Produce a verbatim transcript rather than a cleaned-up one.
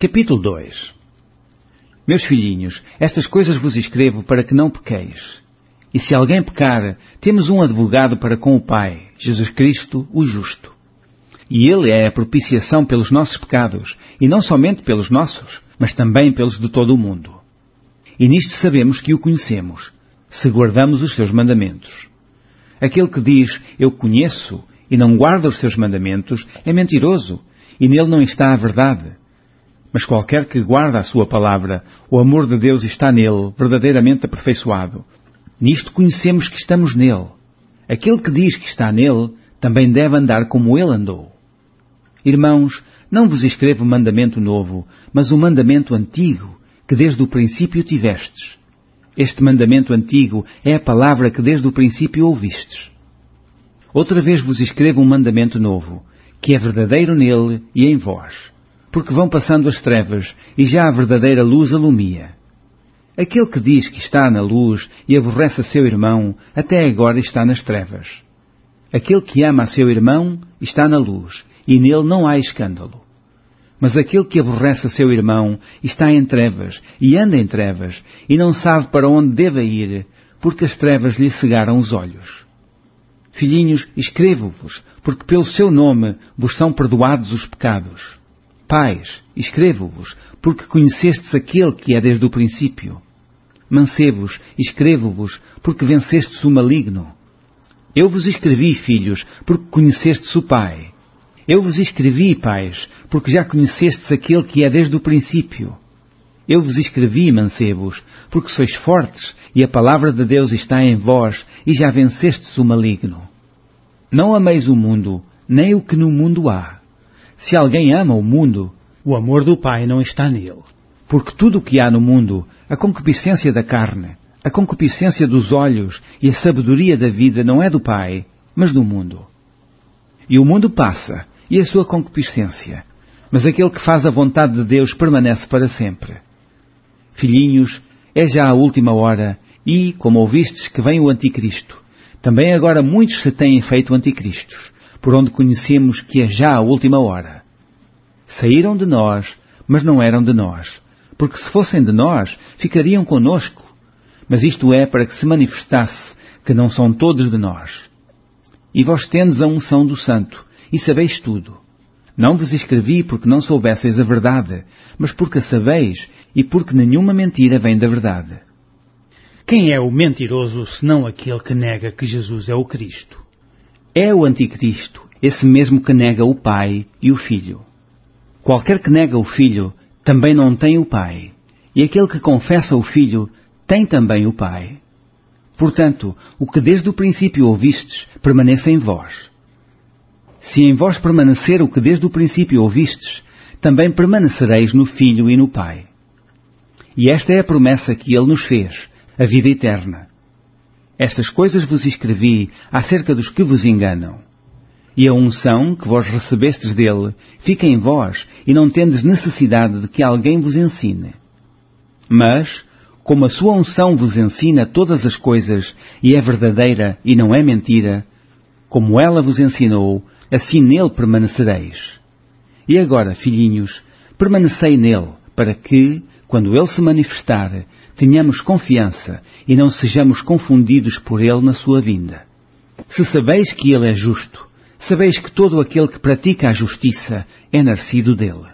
Capítulo dois. Meus filhinhos, estas coisas vos escrevo para que não pequeis. E se alguém pecar, temos um advogado para com o Pai, Jesus Cristo, o justo. E Ele é a propiciação pelos nossos pecados, e não somente pelos nossos, mas também pelos de todo o mundo. E nisto sabemos que o conhecemos, se guardamos os seus mandamentos. Aquele que diz, eu conheço, e não guarda os seus mandamentos, é mentiroso, e nele não está a verdade. Mas qualquer que guarda a sua palavra, o amor de Deus está nele, verdadeiramente aperfeiçoado. Nisto conhecemos que estamos nele. Aquele que diz que está nele, também deve andar como ele andou. Irmãos, não vos escrevo mandamento novo, mas o mandamento antigo, que desde o princípio tivestes. Este mandamento antigo é a palavra que desde o princípio ouvistes. Outra vez vos escrevo um mandamento novo, que é verdadeiro nele e em vós, porque vão passando as trevas e já a verdadeira luz alumia. Aquele que diz que está na luz e aborrece a seu irmão, até agora está nas trevas. Aquele que ama a seu irmão está na luz, e nele não há escândalo. Mas aquele que aborrece a seu irmão está em trevas, e anda em trevas, e não sabe para onde deve ir, porque as trevas lhe cegaram os olhos. Filhinhos, escrevo-vos, porque pelo seu nome vos são perdoados os pecados. Pais, escrevo-vos, porque conhecestes aquele que é desde o princípio. Mancebos, escrevo-vos, porque vencestes o maligno. Eu vos escrevi, filhos, porque conhecestes o Pai. Eu vos escrevi, pais, porque já conhecestes aquele que é desde o princípio. Eu vos escrevi, mancebos, porque sois fortes, e a palavra de Deus está em vós, e já vencestes o maligno. Não ameis o mundo, nem o que no mundo há. Se alguém ama o mundo, o amor do Pai não está nele. Porque tudo o que há no mundo, a concupiscência da carne, a concupiscência dos olhos e a sabedoria da vida não é do Pai, mas do mundo. E o mundo passa, e a sua concupiscência, mas aquele que faz a vontade de Deus permanece para sempre. Filhinhos, é já a última hora, e, como ouvistes que vem o anticristo, também agora muitos se têm feito anticristos, por onde conhecemos que é já a última hora. Saíram de nós, mas não eram de nós, porque se fossem de nós, ficariam conosco. Mas isto é para que se manifestasse que não são todos de nós. E vós tendes a unção do Santo, e sabeis tudo. Não vos escrevi porque não soubesseis a verdade, mas porque a sabeis, e porque nenhuma mentira vem da verdade. Quem é o mentiroso, senão aquele que nega que Jesus é o Cristo? É o anticristo, esse mesmo que nega o Pai e o Filho. Qualquer que nega o Filho, também não tem o Pai. E aquele que confessa o Filho, tem também o Pai. Portanto, o que desde o princípio ouvistes, permaneça em vós. Se em vós permanecer o que desde o princípio ouvistes, também permanecereis no Filho e no Pai. E esta é a promessa que Ele nos fez, a vida eterna. Estas coisas vos escrevi acerca dos que vos enganam. E a unção que vós recebestes dele fica em vós, e não tendes necessidade de que alguém vos ensine. Mas, como a sua unção vos ensina todas as coisas, e é verdadeira e não é mentira, como ela vos ensinou, assim nele permanecereis. E agora, filhinhos, permanecei nele, para que, quando ele se manifestar, tenhamos confiança e não sejamos confundidos por ele na sua vinda. Se sabeis que ele é justo, sabeis que todo aquele que pratica a justiça é nascido dele.